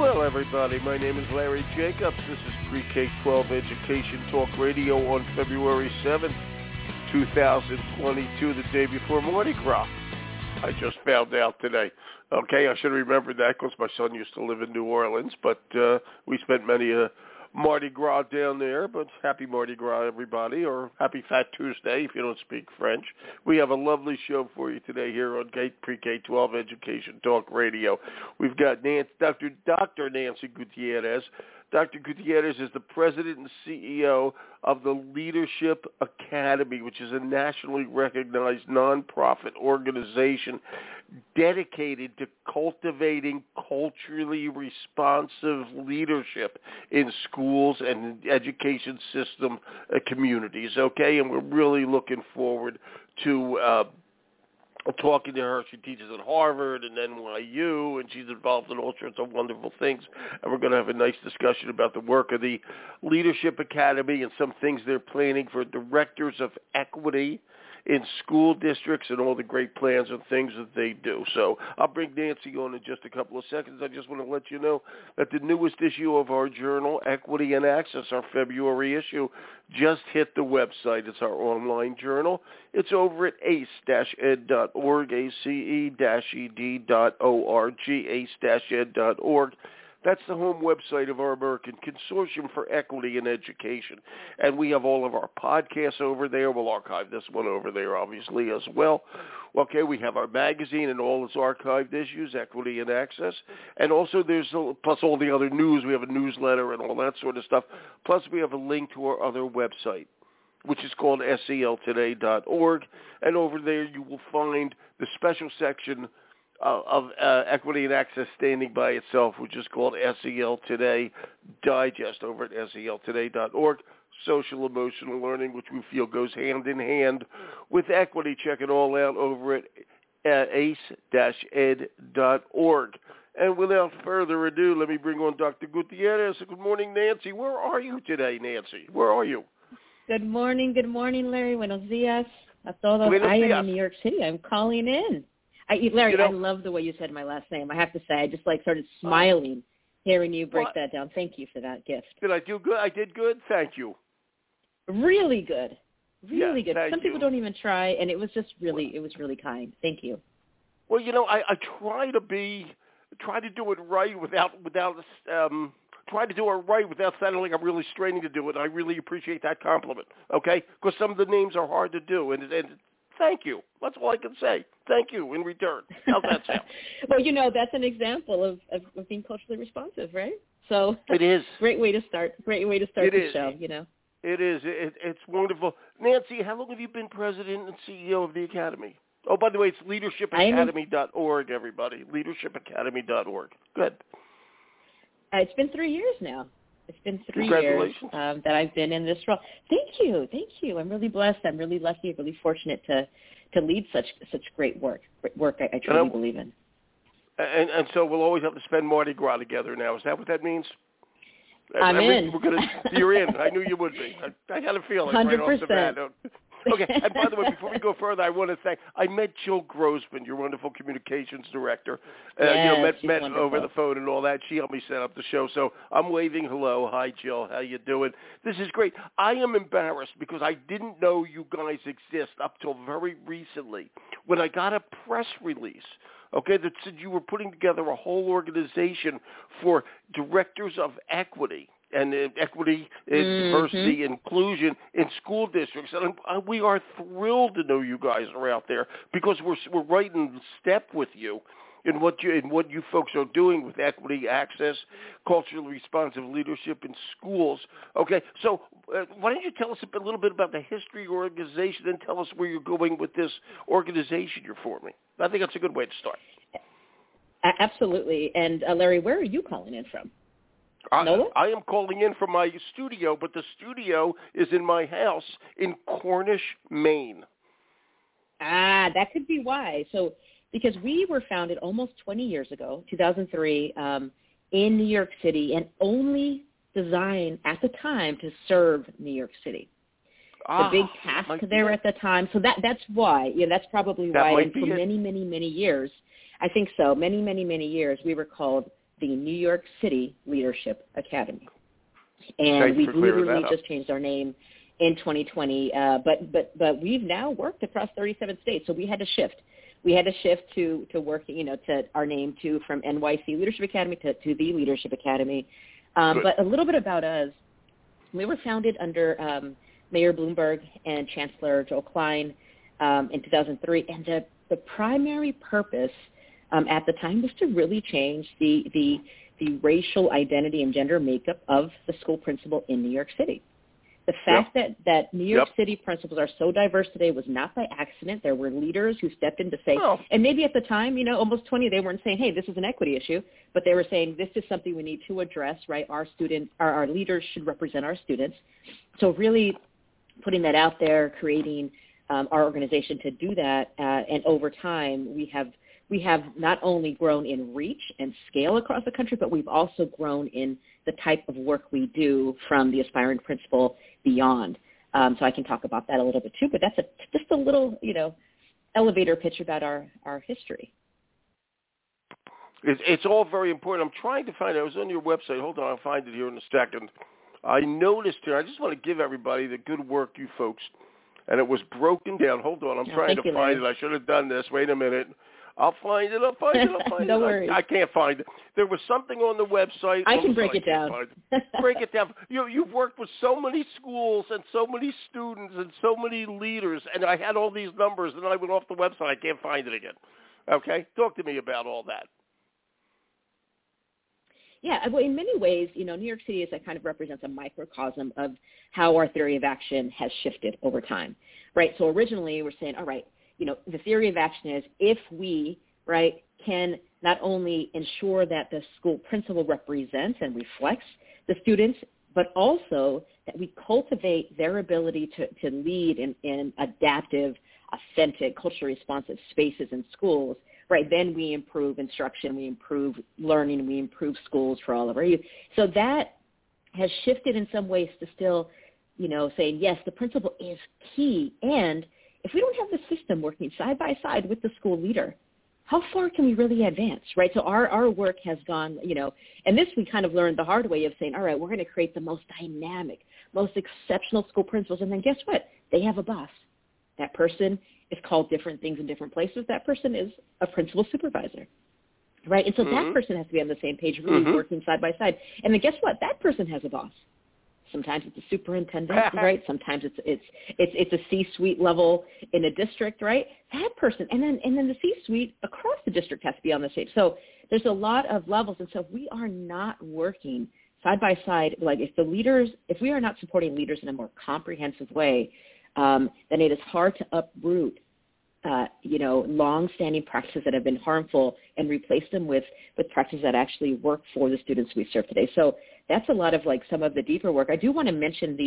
Well, everybody, my name is Larry Jacobs. This is Pre-K-12 Education Talk Radio on February 7th, 2022, the day before Mardi Gras. I just found out today. Okay, I should have remembered that because my son used to live in New Orleans, but we spent many Mardi Gras down there. But happy Mardi Gras, everybody, or happy Fat Tuesday if you don't speak French. We have a lovely show for you today here on Pre-K-12 Education Talk Radio. We've got Dr. Nancy Gutierrez. Dr. Gutierrez is the president and CEO of the Leadership Academy, which is a nationally recognized nonprofit organization dedicated to cultivating culturally responsive leadership in schools and education system communities, okay? And we're really looking forward to talking to her. She teaches at Harvard and NYU, and she's involved in all sorts of wonderful things. And we're going to have a nice discussion about the work of the Leadership Academy and some things they're planning for directors of equity in school districts and all the great plans and things that they do. So I'll bring Nancy on in just a couple of seconds. I just want to let you know that the newest issue of our journal, Equity and Access, our February issue, just hit the website. It's our online journal. It's over at ace-ed.org, ace-ed.org, ace-ed.org. That's the home website of our American Consortium for Equity in Education. And we have all of our podcasts over there. We'll archive this one over there, obviously, as well. Okay, we have our magazine and all its archived issues, Equity and Access. And also there's, plus all the other news, we have a newsletter and all that sort of stuff. Plus we have a link to our other website, which is called seltoday.org. And over there you will find the special section of Equity and Access standing by itself, which is called SEL Today Digest over at seltoday.org. Social emotional learning, which we feel goes hand in hand with equity. Check it all out over at ace-ed.org. And without further ado, let me bring on Dr. Gutierrez. Good morning, Nancy. Where are you today, Nancy? Where are you? Good morning, Larry. Buenos días a todos. I am in New York City. I'm calling in. Larry, I love the way you said my last name. I have to say, I just started smiling hearing you break that down. Thank you for that gift. Did I do good? I did good? Thank you. Really good. Really good. Some people you. Don't even try, and it was just really, it was really kind. Thank you. Well, I try to do it right without sounding like I'm really straining to do it. I really appreciate that compliment, okay? Because some of the names are hard to do, and thank you. That's all I can say. Thank you in return. How's that sound? Well, that's an example of being culturally responsive, right? So it is. Great way to start the show, It is. It's wonderful. Nancy, how long have you been president and CEO of the Academy? Oh, by the way, it's leadershipacademy.org, everybody. Leadershipacademy.org. Good. It's been 3 years now. It's been 3 years that I've been in this role. Thank you. I'm really blessed. I'm really lucky, really fortunate to lead such great work. I truly believe in. And so we'll always have to spend Mardi Gras together now. Is that what that means? I'm in. You're in. I knew you would be. I had a feeling 100%. right off the bat. Okay, and by the way, before we go further, I want to thank, I met Jill Grossman, your wonderful communications director. Met over the phone and all that. She helped me set up the show, so I'm waving hello. Hi, Jill. How you doing? This is great. I am embarrassed because I didn't know you guys exist up till very recently when I got a press release, okay, that said you were putting together a whole organization for directors of equity. And equity, diversity, inclusion in school districts. And we are thrilled to know you guys are out there because we're right in step with you in what you folks are doing with equity, access, culturally responsive leadership in schools. Okay, so why don't you tell us a little bit about the history of your organization and tell us where you're going with this organization you're forming. I think that's a good way to start. Absolutely. And Larry, where are you calling in from? I am calling in from my studio, but the studio is in my house in Cornish, Maine. That could be why. So, because we were founded almost 20 years ago, 2003, in New York City, and only designed at the time to serve New York City. The big task there at the time. So that's why. Yeah, that's probably why. And for many, many, many years, I think so, many, many, many years, we were called the New York City Leadership Academy. And we've literally just changed our name in 2020, but we've now worked across 37 states, so we had to shift. We had to shift to working, to our name from NYC Leadership Academy to the Leadership Academy. But a little bit about us. We were founded under Mayor Bloomberg and Chancellor Joel Klein in 2003, and the primary purpose at the time was to really change the racial identity and gender makeup of the school principal in New York City. The fact that New York City principals are so diverse today was not by accident. There were leaders who stepped in to say, and maybe at the time, almost 20, they weren't saying, hey, this is an equity issue, but they were saying this is something we need to address, right? Our students, our leaders should represent our students. So really putting that out there, creating our organization to do that, and over time we have not only grown in reach and scale across the country, but we've also grown in the type of work we do from the aspiring principal beyond. So I can talk about that a little bit too, but that's just a little, elevator pitch about our history. It's all very important. I'm trying to find it. I was on your website. Hold on, I'll find it here in a second. I noticed here, I just want to give everybody the good work, you folks, and it was broken down. Hold on, I'm trying to find it. I should have done this. Wait a minute. I'll find it. Don't worry. I can't find it. There was something on the website. I can break it down. Break it down. You've worked with so many schools and so many students and so many leaders, and I had all these numbers, and I went off the website. I can't find it again. Okay? Talk to me about all that. Yeah, well, in many ways, New York City kind of represents a microcosm of how our theory of action has shifted over time, right? So originally we're saying, all right, the theory of action is if we, right, can not only ensure that the school principal represents and reflects the students, but also that we cultivate their ability to lead in adaptive, authentic, culturally responsive spaces in schools, right, then we improve instruction, we improve learning, we improve schools for all of our youth. So that has shifted in some ways to still, saying, yes, the principal is key, and if we don't have the system working side by side with the school leader, how far can we really advance, right? So our work has gone, and this we kind of learned the hard way of saying, all right, we're going to create the most dynamic, most exceptional school principals, and then guess what? They have a boss. That person is called different things in different places. That person is a principal supervisor, right? And so that person has to be on the same page, really working side by side. And then guess what? That person has a boss. Sometimes it's a superintendent, right? Sometimes it's a C-suite level in a district, right? That person, and then the C-suite across the district has to be on the same. So there's a lot of levels, and so if we are not working side by side, like if we are not supporting leaders in a more comprehensive way, then it is hard to uproot, long-standing practices that have been harmful and replace them with practices that actually work for the students we serve today. So that's a lot of some of the deeper work. I do want to mention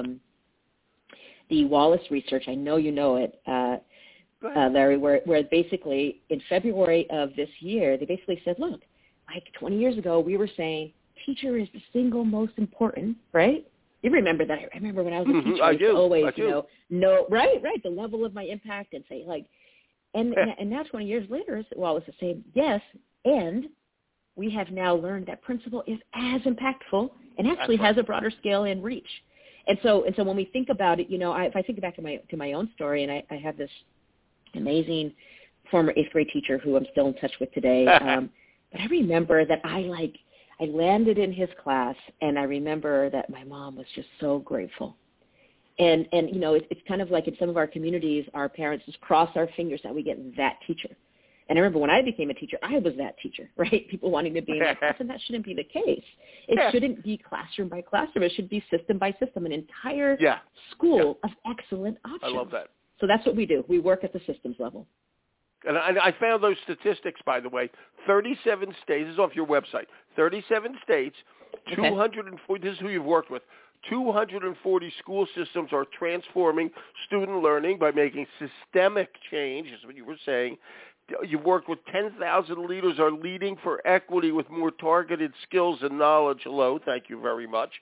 the Wallace research. I know you know it, Larry, where basically in February of this year, they basically said, look, 20 years ago, we were saying teacher is the single most important, right? You remember that. I remember when I was a teacher, I do. Always, right, the level of my impact and say and now 20 years later, Wallace is saying, yes, and we have now learned that principal is as impactful and actually has a broader scale and reach. And so when we think about it, if I think back to my own story, and I have this amazing former 8th grade teacher who I'm still in touch with today, but I remember that I landed in his class, and I remember that my mom was just so grateful. And it's kind of like in some of our communities, our parents just cross our fingers that we get that teacher. And I remember when I became a teacher, I was that teacher, right? People wanting to be in that class, and that shouldn't be the case. It shouldn't be classroom by classroom. It should be system by system, an entire school of excellent options. I love that. So that's what we do. We work at the systems level. And I found those statistics, by the way. 37 states, this is off your website, 37 states, 240, this is who you've worked with, 240 school systems are transforming student learning by making systemic change, is what you were saying. You've worked with 10,000 leaders are leading for equity with more targeted skills and knowledge. Hello, thank you very much.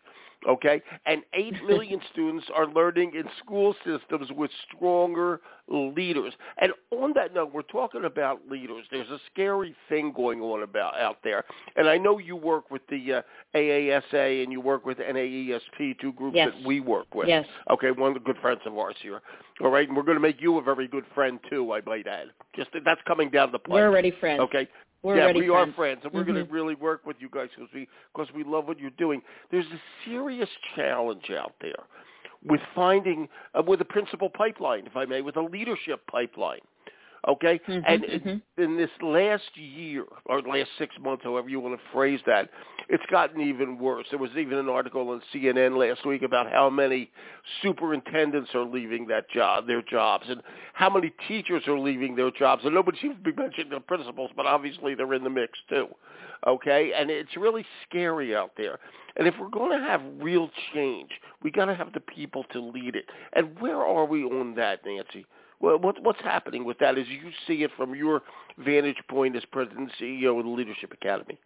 Okay, and 8 million students are learning in school systems with stronger leaders. And on that note, we're talking about leaders. There's a scary thing going on out there. And I know you work with the AASA and you work with NAESP, two groups Yes. that we work with. Yes. Okay, one of the good friends of ours here. All right, and we're going to make you a very good friend too, I might add. Just that's coming down the pipe. We're already friends. Okay. We are friends, and we're mm-hmm. going to really work with you guys because we love what you're doing. There's a serious challenge out there with finding with a principal pipeline, if I may, with a leadership pipeline. Okay, and in this last year or last 6 months, however you want to phrase that, it's gotten even worse. There was even an article on CNN last week about how many superintendents are leaving their jobs, and how many teachers are leaving their jobs. And nobody seems to be mentioning the principals, but obviously they're in the mix too. Okay, and it's really scary out there. And if we're going to have real change, we got to have the people to lead it. And where are we on that, Nancy? Well, what's happening with that as you see it from your vantage point as president and CEO of the Leadership Academy?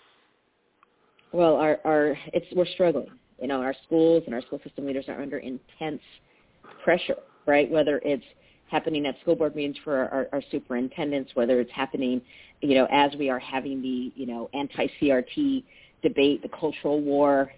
Well, we're struggling. You know, our schools and our school system leaders are under intense pressure, right? Whether it's happening at school board meetings for our superintendents, whether it's happening, you know, as we are having the, you know, anti-CRT debate, the cultural war,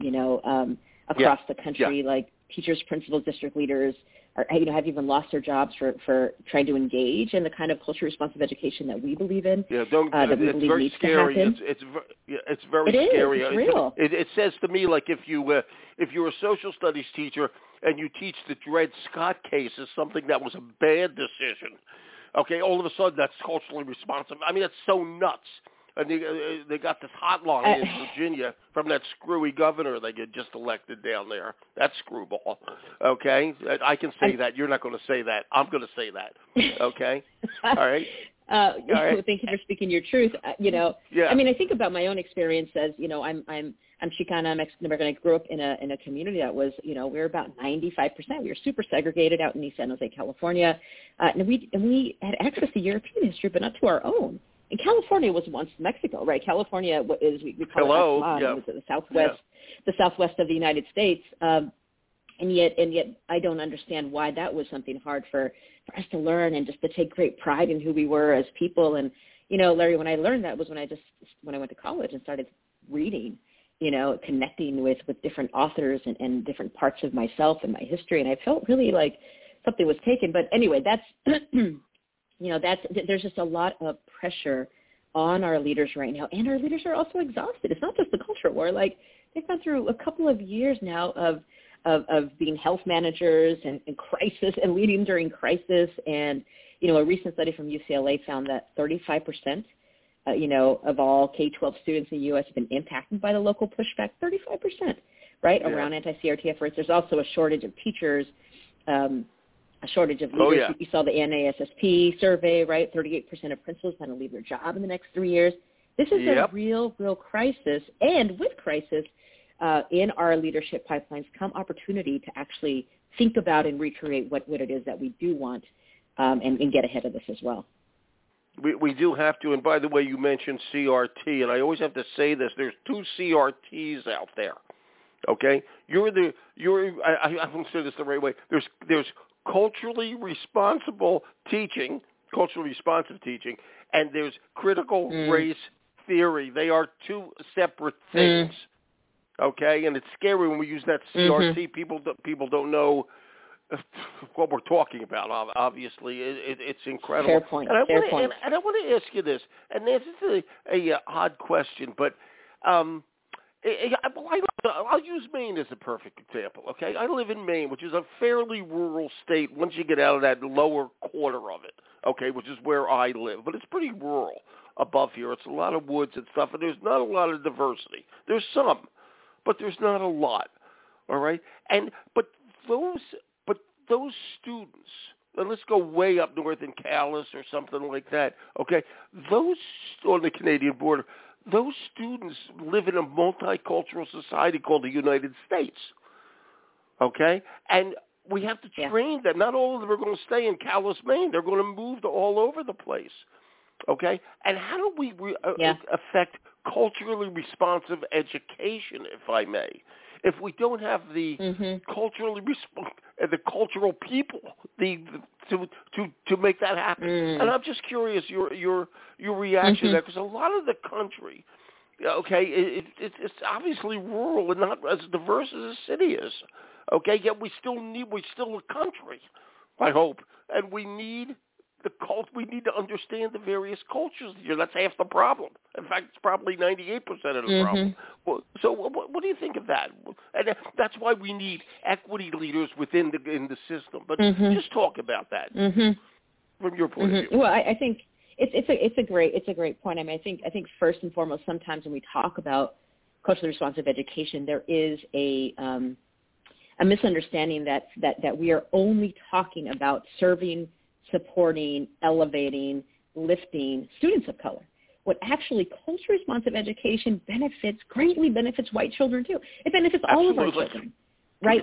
across the country, like teachers, principals, district leaders have even lost their jobs for trying to engage in the kind of culturally responsive education that we believe in. Yeah, that we believe needs scary. to happen. It's very scary. It's real. It says to me like if you're a social studies teacher and you teach the Dred Scott case as something that was a bad decision, okay, all of a sudden that's culturally responsive. I mean, that's so nuts. And they got this hotline in Virginia from that screwy governor they get just elected down there. That screwball. Okay? I can say that. You're not going to say that. I'm going to say that. Okay? All right? All right. Thank you for speaking your truth. I mean, I think about my own experience as, you know, I'm Chicana, I'm Mexican-American. I grew up in a community that was, you know, we were about 95%. We were super segregated out in East San Jose, California. And we had access to European history, but not to our own. And California was once Mexico, right? California is we call it it was the southwest of the United States, and yet I don't understand why that was something hard for us to learn and just to take great pride in who we were as people. And you know, Larry, when I learned that was when I went to college and started reading, you know, connecting with different authors and different parts of myself and my history, and I felt really like something was taken. But anyway, that's. You know, there's just a lot of pressure on our leaders right now, and our leaders are also exhausted. It's not just the culture war. Like, they've gone through a couple of years now of being health managers and crisis and leading during crisis. And, you know, a recent study from UCLA found that 35%, of all K-12 students in the U.S. have been impacted by the local pushback, 35%, right, around anti-CRT efforts. There's also a shortage of teachers, a shortage of leaders. Oh, yeah. You saw the NASSP survey, right? 38% of principals plan to leave their job in the next 3 years. This is a real crisis. And with crisis, in our leadership pipelines come opportunity to actually think about and recreate what it is that we do want and get ahead of this as well. We do have to. And by the way, you mentioned CRT, and I always have to say this. There's 2 CRTs out there. Okay? I won't say this the right way. There's culturally responsive teaching, and there's critical race theory. They are 2 separate things, okay? And it's scary when we use that CRT. People don't know what we're talking about, obviously. It's incredible. Fair point. And I want to ask you this, and this is a odd question, but I'll use Maine as a perfect example, okay? I live in Maine, which is a fairly rural state once you get out of that lower quarter of it, okay, which is where I live. But it's pretty rural above here. It's a lot of woods and stuff, and there's not a lot of diversity. There's some, but there's not a lot, all right? But those students, and let's go way up north in Calais or something like that, okay, those on the Canadian border, those students live in a multicultural society called the United States, okay? And we have to train them. Not all of them are going to stay in Calais, Maine. They're going to move to all over the place, okay? And how do we affect culturally responsive education, if I may? if we don't have the the cultural people to make that happen. And I'm just curious your reaction to that, because a lot of the country, okay, it's obviously rural and not as diverse as the city is. Okay, yet we're still a country, I hope, and we need we need to understand the various cultures here. That's half the problem. In fact, it's probably 98% of the problem. Well, so what do you think of that? And that's why we need equity leaders in the system. But just talk about that from your point of view. Well, I think it's a great point. I mean, I think first and foremost, sometimes when we talk about culturally responsive education, there is a misunderstanding that we are only talking about serving, supporting, elevating, lifting students of color. What actually culturally responsive education greatly benefits white children too. It benefits all of our children, right?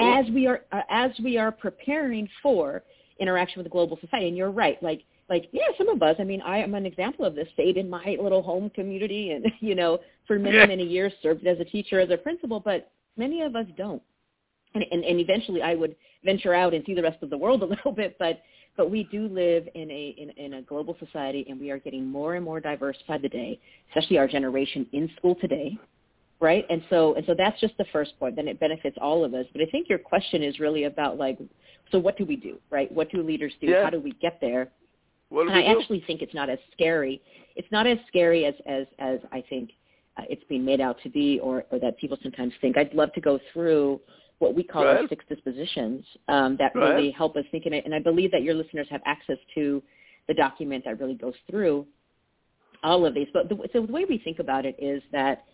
As we are preparing for interaction with the global society. And you're right, like some of us. I mean, I am an example of this. Stayed in my little home community, and for many years served as a teacher, as a principal. But many of us don't. And eventually, I would venture out and see the rest of the world a little bit, but we do live in a global society, and we are getting more and more diverse by the day, especially our generation in school today, right? And so that's just the first point. Then it benefits all of us. But I think your question is really about so what do we do, right? What do leaders do? Yeah. How do we get there? And I actually think it's not as scary. It's not as scary as I think it's being made out to be, or that people sometimes think. I'd love to go through what we call our 6 dispositions that really help us think in it. And I believe that your listeners have access to the document that really goes through all of these. But the way we think about it is that,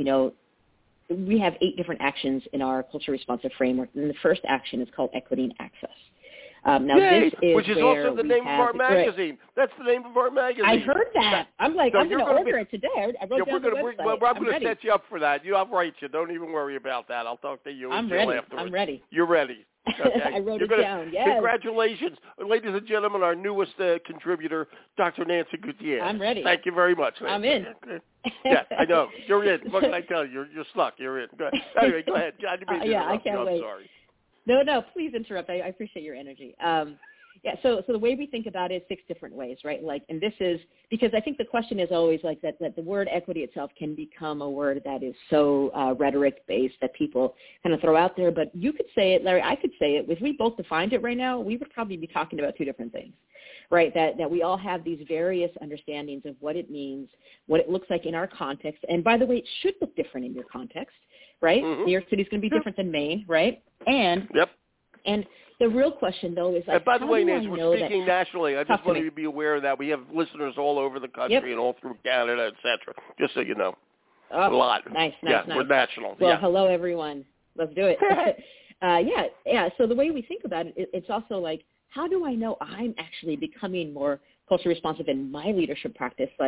we have 8 different actions in our culturally responsive framework. And the first action is called equity and access. Now, Yay, this is which is where also the name of our magazine. That's the name of our magazine. I heard that. I'm going to order it today. I wrote down the website. I'm going to set you up for that. I'll write you. Don't even worry about that. I'll talk to you afterwards. I'm ready. You're ready. Okay. I wrote it down, yes. Congratulations. Ladies and gentlemen, our newest contributor, Dr. Nancy Gutierrez. I'm ready. Thank you very much. Nancy. I'm in. Yeah, I know. You're in. What can I tell you? You're stuck. You're in. Go ahead. Anyway, go ahead. I can't wait. I'm sorry. No, please interrupt. I appreciate your energy. So the way we think about it is 6 different ways, right? And this is because I think the question is always that the word equity itself can become a word that is so rhetoric-based that people kind of throw out there. But you could say it, Larry, I could say it. If we both defined it right now, we would probably be talking about 2 different things, right? That we all have these various understandings of what it means, what it looks like in our context. And by the way, it should look different in your context, right? New York City is going to be different than Maine, right? And the real question, though, is and by the way, Nancy, we're speaking nationally. I just want you to be aware of that. We have listeners all over the country and all through Canada, et cetera, just so you know. Oh, a lot. Nice. We're national. Well, hello, everyone. Let's do it. So the way we think about it, it's also how do I know I'm actually becoming more culturally responsive in my leadership practice? How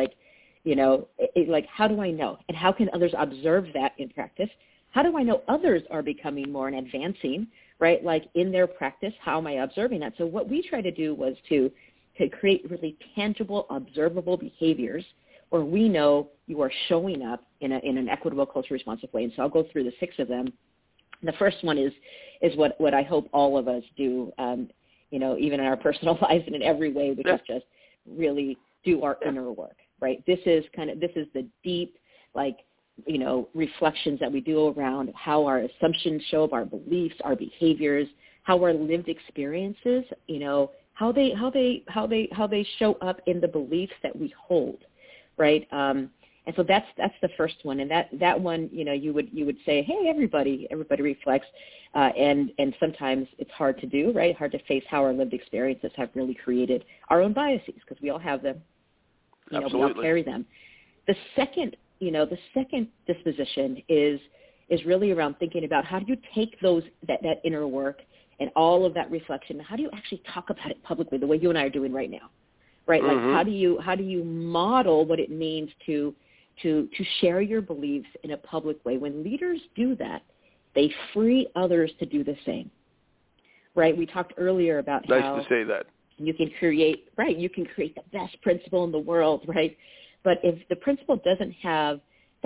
do I know? And how can others observe that in practice? How do I know others are becoming more and advancing, right? In their practice, how am I observing that? So what we try to do was to create really tangible, observable behaviors where we know you are showing up in an equitable, culturally responsive way. And so I'll go through the 6 of them. The first one is what I hope all of us do, even in our personal lives and in every way, which is just really do our inner work, right? This is the deep, reflections that we do around how our assumptions show up, our beliefs, our behaviors, how our lived experiences, how they show up in the beliefs that we hold, right? And so that's the first one, and that one, you would say, hey, everybody reflects, and sometimes it's hard to do, right? Hard to face how our lived experiences have really created our own biases, because we all have them. We all carry them. The second disposition is really around thinking about how do you take that inner work and all of that reflection, how do you actually talk about it publicly, the way you and I are doing right now, right? How do you model what it means to share your beliefs in a public way? When leaders do that, they free others to do the same, right? We talked earlier about how nice to say that you can create the best principal in the world, right? But if the principal doesn't have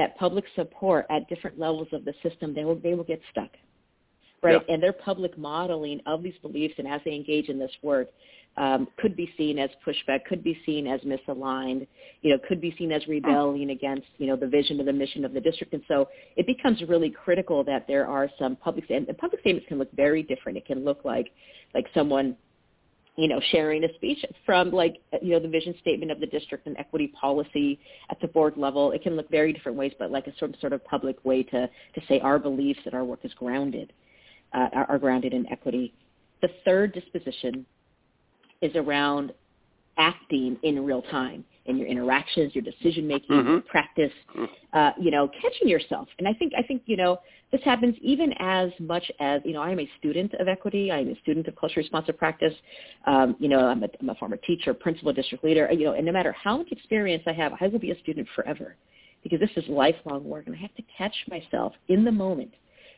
that public support at different levels of the system, they will get stuck, right? Yeah. And their public modeling of these beliefs and as they engage in this work could be seen as pushback, could be seen as misaligned, could be seen as rebelling against, the vision or the mission of the district. And so it becomes really critical that there are some public statements can look very different. It can look like someone, sharing a speech from the vision statement of the district and equity policy at the board level. It can look very different ways, but like a sort of public way to say our beliefs that our work is grounded, are grounded in equity. The third disposition is around acting in real time in your interactions, your decision making, your practice, catching yourself. And I think this happens even as much as I'm a student of equity. I'm a student of culturally responsive practice. I'm a former teacher, principal, district leader. And no matter how much experience I have, I will be a student forever because this is lifelong work, and I have to catch myself in the moment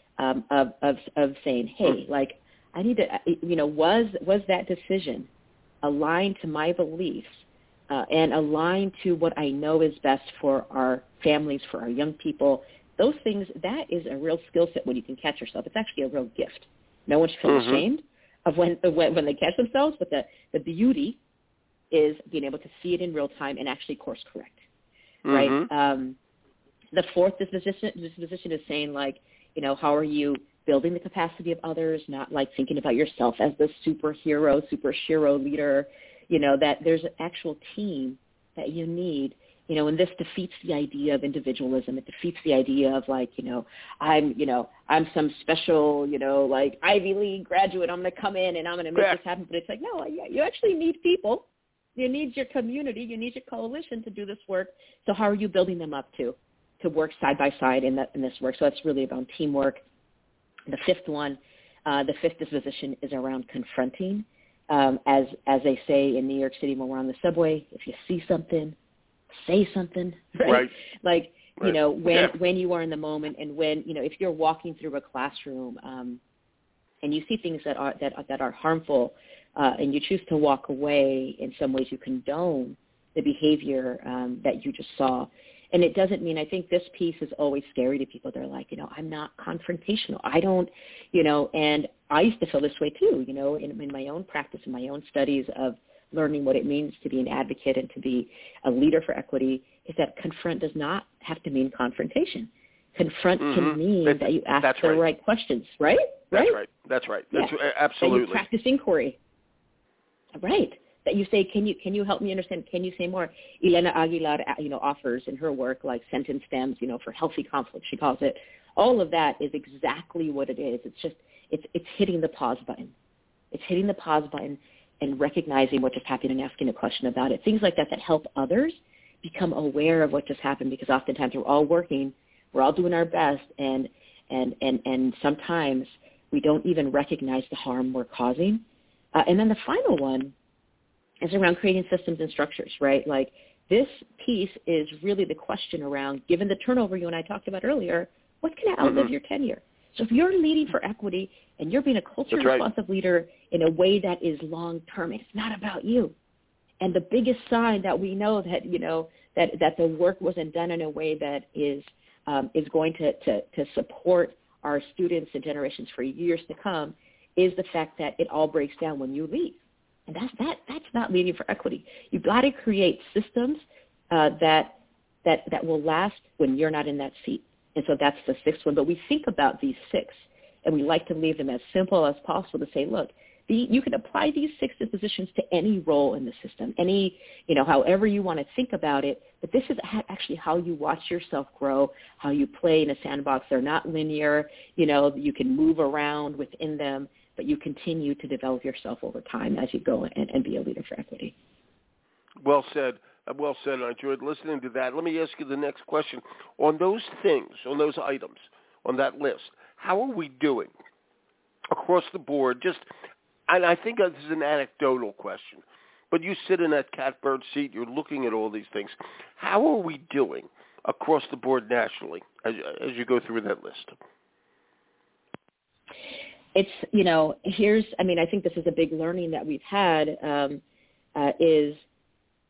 of saying, hey, I need to, was that decision aligned to my beliefs and aligned to what I know is best for our families, for our young people. Those things, that is a real skill set when you can catch yourself. It's actually a real gift. No one should feel ashamed of when they catch themselves, but the beauty is being able to see it in real time and actually course correct, right? The fourth disposition is saying how are you building the capacity of others, not thinking about yourself as the super shero leader, that there's an actual team that you need, and this defeats the idea of individualism. It defeats the idea of I'm some special, Ivy League graduate. I'm going to come in and I'm going to make this happen. But it's no, you actually need people. You need your community. You need your coalition to do this work. So how are you building them up to work side by side in this work? So that's really about teamwork. The fifth disposition is around confronting. As they say in New York City when we're on the subway, if you see something, say something, right? When you are in the moment, and when, if you're walking through a classroom and you see things that are harmful and you choose to walk away, in some ways you condone the behavior that you just saw. And it doesn't mean, I think this piece is always scary to people. They're I'm not confrontational. I don't, and I used to feel this way too, in my own practice, in my own studies of learning what it means to be an advocate and to be a leader for equity, is that confront does not have to mean confrontation. Confront can mean that you ask the right questions, right? That's right. Absolutely. That you practice inquiry. Right. That you say, can you help me understand? Can you say more? Elena Aguilar, offers in her work sentence stems, for healthy conflict, she calls it. All of that is exactly what it is. It's just, it's hitting the pause button. It's hitting the pause button and recognizing what just happened and asking a question about it. Things like that help others become aware of what just happened, because oftentimes we're all working, we're all doing our best, and sometimes we don't even recognize the harm we're causing. And then the final one is around creating systems and structures, right? This piece is really the question around, given the turnover you and I talked about earlier, what can outlive your tenure? So if you're leading for equity and you're being a culturally responsive leader in a way that is long-term, it's not about you. And the biggest sign that we know that, that the work wasn't done in a way that is going to support our students and generations for years to come is the fact that it all breaks down when you leave. And that's not leading for equity. You've got to create systems that will last when you're not in that seat. And so that's the sixth one. But we think about these six, and we like to leave them as simple as possible to say, look, you can apply these six dispositions to any role in the system, however you want to think about it. But this is actually how you watch yourself grow, how you play in a sandbox. They're not linear. You can move around within them, but you continue to develop yourself over time as you go and be a leader for equity. Well said. Well said. I enjoyed listening to that. Let me ask you the next question. On those things, on those items, on that list, how are we doing across the board? And I think this is an anecdotal question, but you sit in that catbird seat, you're looking at all these things. How are we doing across the board nationally as you go through that list? It's, I think this is a big learning that we've had is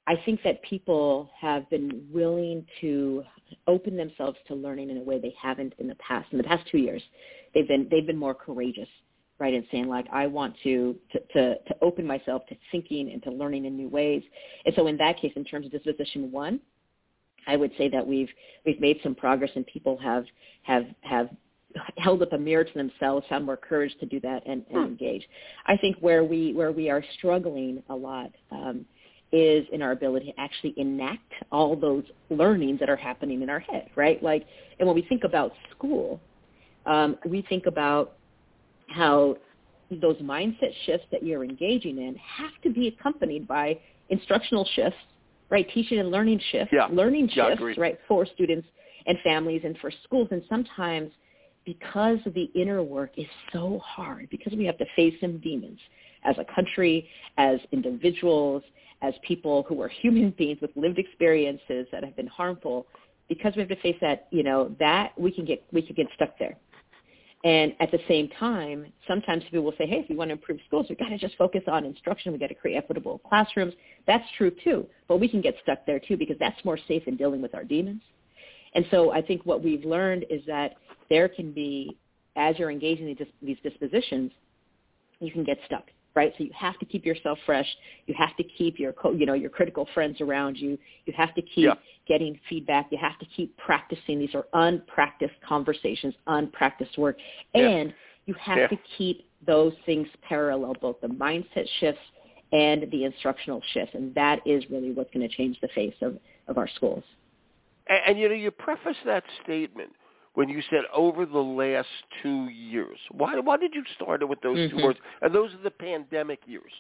I think that people have been willing to open themselves to learning in a way they haven't in the past. In the past 2 years, they've been more courageous, right, in saying, like, I want to open myself to thinking and to learning in new ways. And so in that case, in terms of disposition one, I would say that we've made some progress, and people have held up a mirror to themselves, found more courage to do that and engage. I think where we are struggling a lot is in our ability to actually enact all those learnings that are happening in our head, right? Like, and when we think about school, we think about how those mindset shifts that you're engaging in have to be accompanied by instructional shifts, right? Teaching and learning shifts, shifts, right, for students and families and for schools. And sometimes because the inner work is so hard, because we have to face some demons as a country, as individuals, as people who are human beings with lived experiences that have been harmful, because we have to face that, that we can get stuck there. And at the same time, sometimes people will say, hey, if you want to improve schools, we've got to just focus on instruction. We've got to create equitable classrooms. That's true, too. But we can get stuck there, too, because that's more safe in dealing with our demons. And so I think what we've learned is that there can be, as you're engaging in these dispositions, you can get stuck, right? So you have to keep yourself fresh. You have to keep your critical friends around you. You have to keep getting feedback. You have to keep practicing. These are unpracticed conversations, unpracticed work. And you have to keep those things parallel, both the mindset shifts and the instructional shifts. And that is really what's going to change the face of our schools. And you preface that statement when you said over the last 2 years. Why did you start it with those two words? And those are the pandemic years.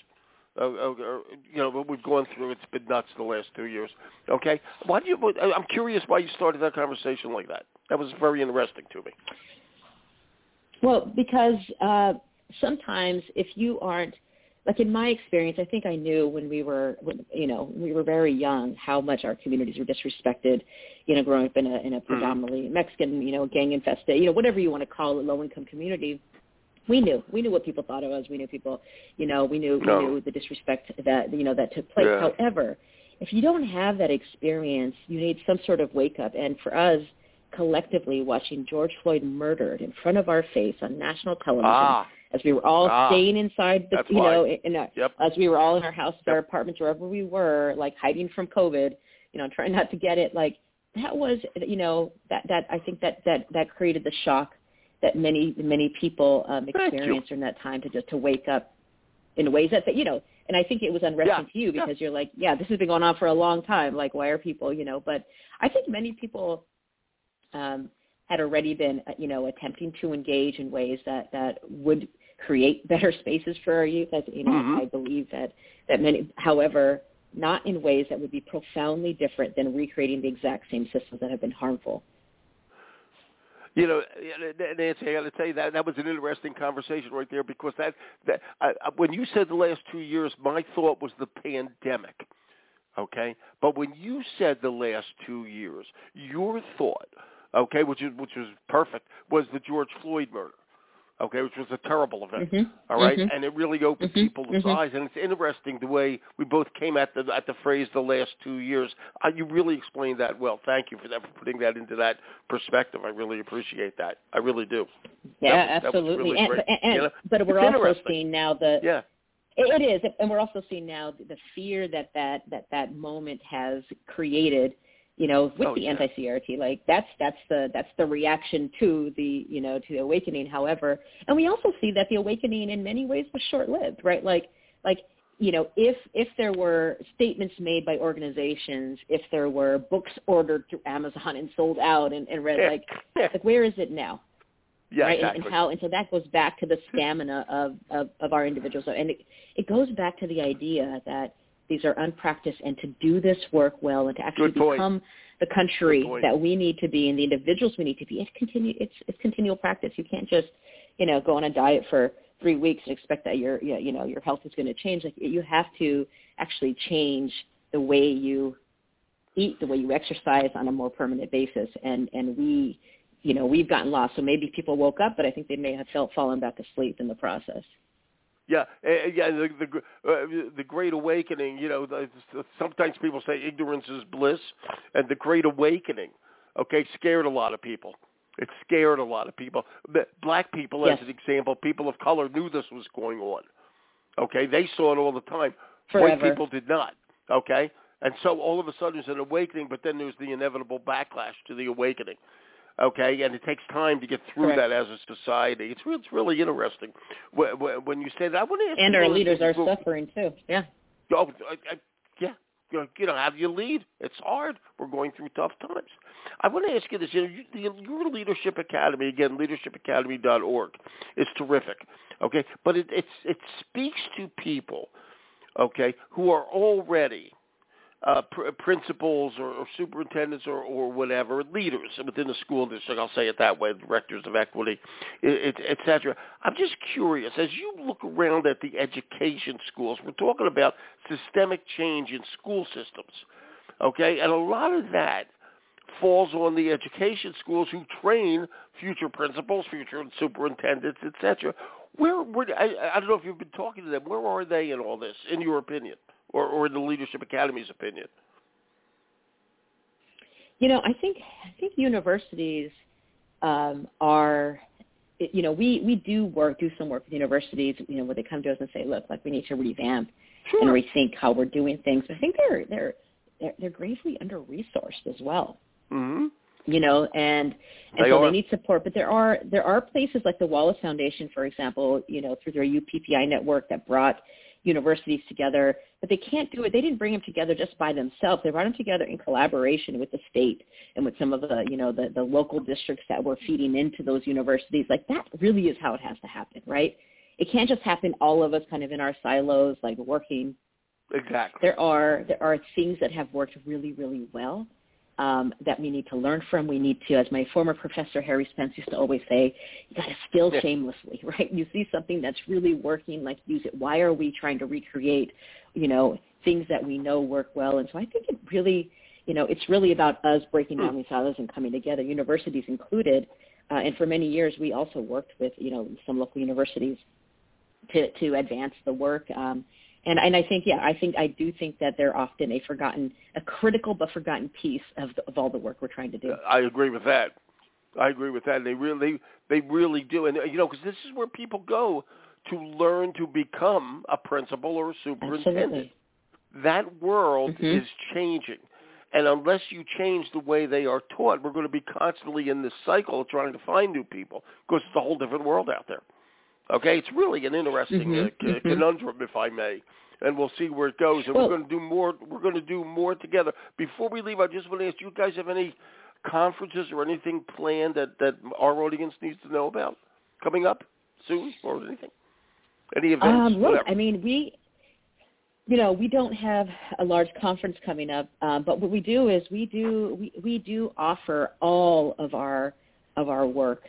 We've gone through. It's been nuts the last 2 years. Okay, I'm curious why you started that conversation like that. That was very interesting to me. Well, because sometimes if you aren't, like in my experience, I think I knew when we were very young how much our communities were disrespected. Growing up in a predominantly Mexican, gang infested, whatever you want to call it, low income community. We knew what people thought of us. We knew people, we knew the disrespect that that took place. Yeah. However, if you don't have that experience, you need some sort of wake up. And for us, collectively, watching George Floyd murdered in front of our face on national television. As we were all staying inside, as we were all in our houses, our apartments, wherever we were, like hiding from COVID, trying not to get it. Like that was, that I think that created the shock that many people experienced during that time to wake up in ways that and I think it was unresting to you because you're like, this has been going on for a long time. Like, why are people, but I think many people had already been, attempting to engage in ways that would create better spaces for our youth. As I believe that many, however, not in ways that would be profoundly different than recreating the exact same systems that have been harmful. Nancy, I got to tell you that was an interesting conversation right there because when you said the last 2 years, my thought was the pandemic. Okay, but when you said the last 2 years, your thought, okay, which was perfect, was the George Floyd murder. Okay, which was a terrible event, all right? And it really opened people's eyes. And it's interesting the way we both came at the phrase the last 2 years. You really explained that well. Thank you for putting that into that perspective. I really appreciate that. I really do. Yeah, absolutely. That was really great. But we're also seeing now it is, and we're also seeing now the fear that moment has created. With the anti-CRT, like that's the reaction to the to the awakening. However, and we also see that the awakening in many ways was short-lived, right? Like if there were statements made by organizations, if there were books ordered through Amazon and sold out and read, like where is it now? Yeah, right? Exactly. And so that goes back to the stamina of our individuals, and it goes back to the idea that these are unpracticed, and to do this work well and to actually become the country that we need to be and the individuals we need to be, it's continual practice. You can't just, go on a diet for 3 weeks and expect that your health is going to change. Like, you have to actually change the way you eat, the way you exercise on a more permanent basis. And we've gotten lost. So maybe people woke up, but I think they may have fallen back asleep in the process. Yeah, the Great Awakening. You know, sometimes people say ignorance is bliss, and the Great Awakening, okay, scared a lot of people. It scared a lot of people. Black people, yes. as an example, people of color knew this was going on. Okay, they saw it all the time. Forever. White people did not. Okay, and so all of a sudden there's an awakening, but then there's the inevitable backlash to the awakening. Okay, and it takes time to get through Correct. that as a society. It's really interesting when you say that. I want to ask and you, our leaders are suffering too. Yeah. Oh, yeah. You know, how do you lead? It's hard. We're going through tough times. I want to ask you this. You know, your Leadership Academy, again, leadershipacademy.org, is terrific. Okay, but it speaks to people, okay, who are already principals or superintendents or whatever, leaders within the school district, I'll say it that way, directors of equity, et cetera. I'm just curious, as you look around at the education schools, we're talking about systemic change in school systems, okay, and a lot of that falls on the education schools who train future principals, future superintendents, et cetera. I don't know if you've been talking to them. Where are they in all this, in your opinion? Or in the Leadership Academy's opinion? You know, I think universities are, you know, we do some work with universities, you know, where they come to us and say, look, like we need to revamp and rethink how we're doing things. I think they're gravely under-resourced as well. Mm-hmm. You know, and so they need support. But there are places like the Wallace Foundation, for example, you know, through their UPPI network that brought universities together, but they can't do it. They didn't bring them together just by themselves. They brought them together in collaboration with the state and with some of the, you know, the local districts that were feeding into those universities. Like that really is how it has to happen, right? It can't just happen all of us kind of in our silos, like working. Exactly. There are things that have worked really, really well. That we need to learn from. We need to, as my former professor Harry Spence used to always say, you got to steal shamelessly, right? You see something that's really working, like use it. Why are we trying to recreate, you know, things that we know work well? And so I think it really, you know, it's really about us breaking down these silos and coming together, universities included. And for many years, we also worked with, you know, some local universities to advance the work. And I think, I do think that they're often a critical but forgotten piece of all the work we're trying to do. I agree with that. They really do. And, you know, because this is where people go to learn to become a principal or a superintendent. Absolutely. That world is changing. And unless you change the way they are taught, we're going to be constantly in this cycle of trying to find new people because it's a whole different world out there. Okay, it's really an interesting conundrum, if I may, and we'll see where it goes. And we're going to do more. We're going to do more together. Before we leave, I just want to ask you guys: have any conferences or anything planned that our audience needs to know about coming up soon, or anything? Any events? Look, I mean, we don't have a large conference coming up, but what we do is we do offer all of our work.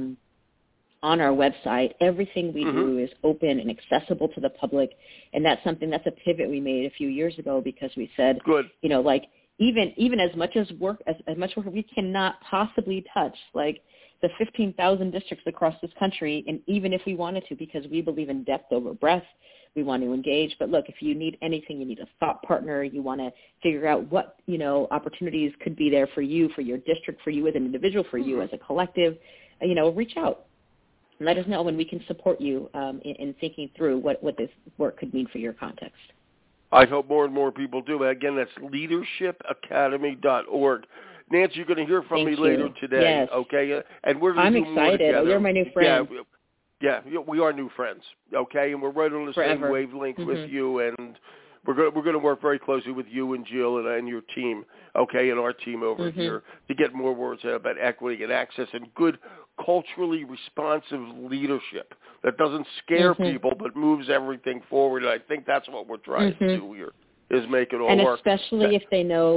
On our website, everything we do is open and accessible to the public, and that's a pivot we made a few years ago because we said, you know, like even as much work we cannot possibly touch, like the 15,000 districts across this country, and even if we wanted to, because we believe in depth over breadth, we want to engage. But look, if you need anything, you need a thought partner, you want to figure out what, you know, opportunities could be there for you, for your district, for you as an individual, for you as a collective, you know, reach out. Let us know when we can support you in thinking through what this work could mean for your context. I hope more and more people do. Again, that's leadershipacademy.org. Nancy, you're going to hear from me later today, yes. Okay? And we're going to do more together. I'm excited. You're my new friend. Yeah, we are new friends, okay? And we're right on the same wavelength with you, and we're going to work very closely with you and Jill and your team, okay, and our team over here to get more words out about equity and access and good culturally responsive leadership that doesn't scare people but moves everything forward. And I think that's what we're trying to do here, is make it all work. And especially if they know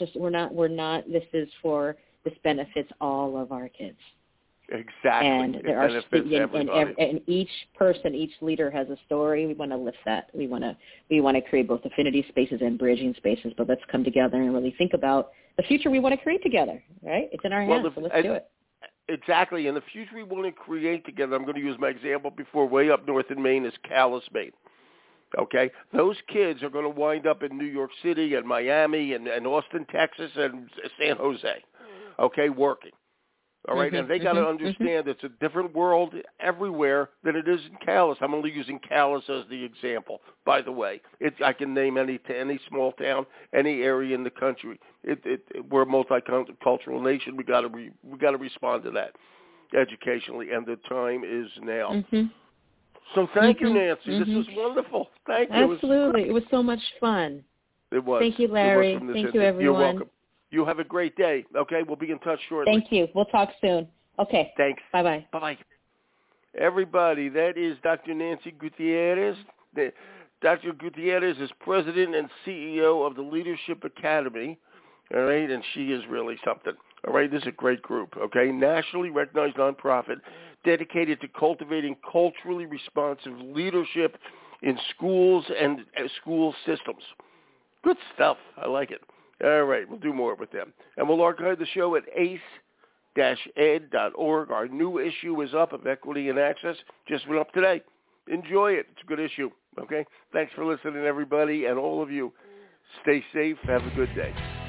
this benefits all of our kids. Exactly. And and each person, each leader has a story. We want to lift that. We want to create both affinity spaces and bridging spaces. But let's come together and really think about the future we want to create together. Right? It's in our hands. So let's do it. Exactly. And the future we want to create together, I'm going to use my example before, way up north in Maine, is Calais, Maine. Okay? Those kids are going to wind up in New York City and Miami and Austin, Texas, and San Jose, okay, working. All right? And they got to understand it's a different world everywhere than it is in Calais. I'm only using Calais as the example, by the way. I can name any small town, any area in the country. We're a multicultural nation. We got to respond to that educationally, and the time is now. So thank you, Nancy. This was wonderful. Thank you. Absolutely. It was so much fun. It was. Thank you, Larry. Thank you, everyone. You're welcome. You have a great day, okay? We'll be in touch shortly. Thank you. We'll talk soon. Okay. Thanks. Bye-bye. Bye-bye. Everybody, that is Dr. Nancy Gutierrez. Dr. Gutierrez is president and CEO of the Leadership Academy, all right? And she is really something, all right? This is a great group, okay? Nationally recognized nonprofit dedicated to cultivating culturally responsive leadership in schools and school systems. Good stuff. I like it. All right, we'll do more with them. And we'll archive the show at ace-ed.org. Our new issue is up of Equity and Access. Just went up today. Enjoy it. It's a good issue, okay? Thanks for listening, everybody, and all of you. Stay safe. Have a good day.